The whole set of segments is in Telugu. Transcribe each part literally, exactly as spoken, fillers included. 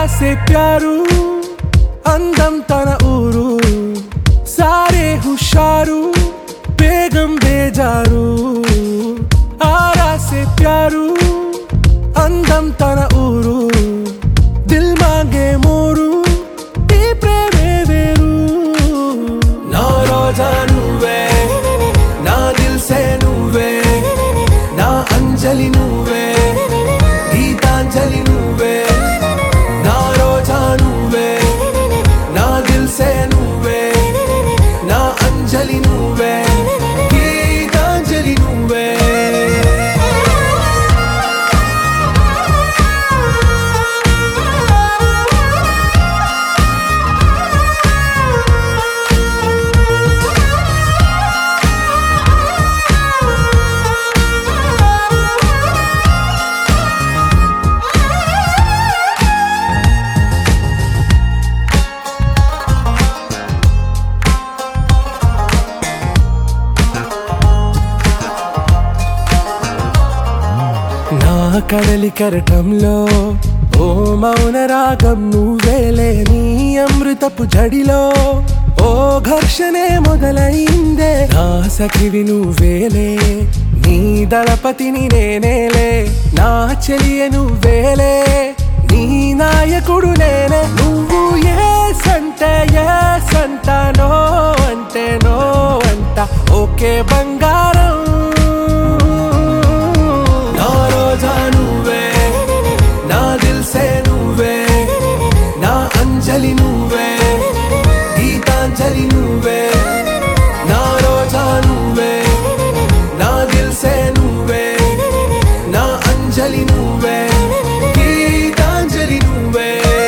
से प्यारू అందం తన ఊరు సారే హుషారు బేగం బేజారు ఆరా से प्यारू అందం తన ఊరు దిల్ మాంగే మోరు ఈ ప్రేమే వేరు నా రోజా నువ్వే నా దిల్ సే నువ్వే నా అంజలి నువ్వే గీతాంజలి నువ్వే నా రోజా నువ్వే నా దిల్ సే నువ్వే నా అంజలి నువ్వే గీతాంజలి నువ్వే కడలి కరటంలో ఓ మౌన రాగం నువ్వేలే నీ అమృతపు జడిలో ఓ ఘర్షణే మొదలైందే నా సఖివి నువ్వేలే నీ దళపతిని నేనేలే నా చెలియ నువ్వేలే నీ నాయకుడు నేనే నువ్వు ఏ సంటే ఏ సంట నో అంటే నో అంట ఓకే బంగారం అంజలి నువ్వే గీతాంజలి నువ్వే నా రోజా నువ్వే నా దిల్ సే నువ్వే నా అంజలి నువ్వే గీతాంజలి నువ్వే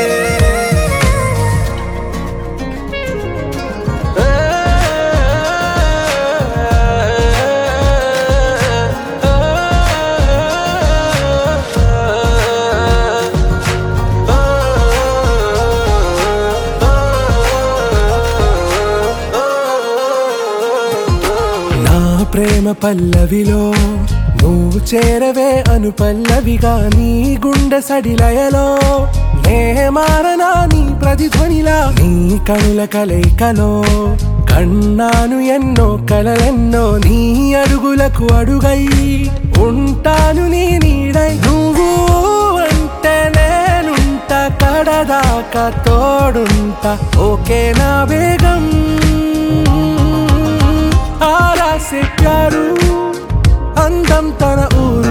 ప్రేమ పల్లవిలో నువ్వు చేరవే అను పల్లవిగా నీ గుండె సడిలయలో నే మారనా నీ ప్రతిధ్వనిలా నీ కనుల కలయికలో కన్నాను ఎన్నో కలలెన్నో నీ అడుగులకు అడుగై ఉంటాను నీ నీడై నువ్వు అంటే నేనుంట కడదాకా తోడుంటా ఓకే నా బేగం ఆరా से प्यारू అందం తన ఊరు